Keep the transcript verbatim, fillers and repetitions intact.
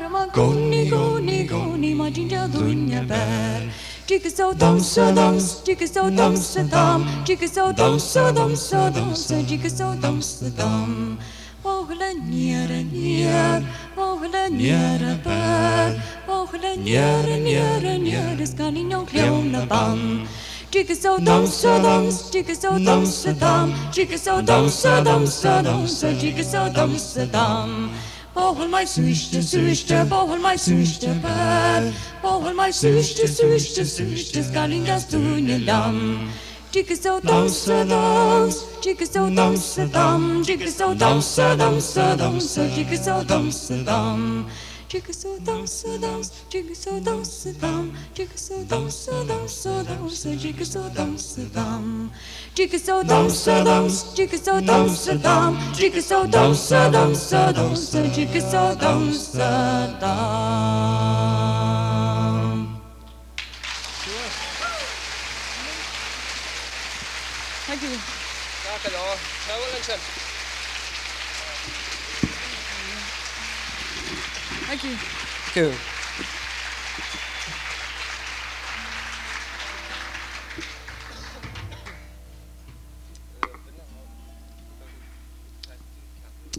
Arma goni goni goni ma jinja dunya ber. Jigsaw dum sa dum, jigsaw dum sa dum, jigsaw dum sa dum sa dum sa jigsaw dum sa dum. Oh la niera nier, oh la niera ber, oh la niera niera niera skani no kleona bam. Jigsaw dum sa dum, jigsaw dum sa dum, jigsaw dum sa dum sa dum sa jigsaw dum sa dum. Bohol my suiste suiste, bohol my suiste bär. Bohol my suiste suiste suiste, skalingas dunjelam. Jigsaw dum sa dum, jigsaw dum sa dum, jigsaw dum sa dum sa dum sa jigsaw dum sa dum. Jigsaw dum sa dum, jigsaw dum sa dum, jigsaw dum sa dum sa dum sa jigsaw dum sa dum. Jigsaw dum sa dum, jigsaw dum sa dum, jigsaw dum sa dum sa dum sa jigsaw dum sa dum. Thank you. Tack då. Det var liksom. Thank you. Kul.